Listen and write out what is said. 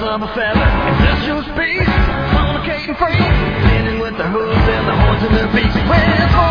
of a feather, ancestral space, fornicating free, standing with their hooves and the horns in their beaks. Well,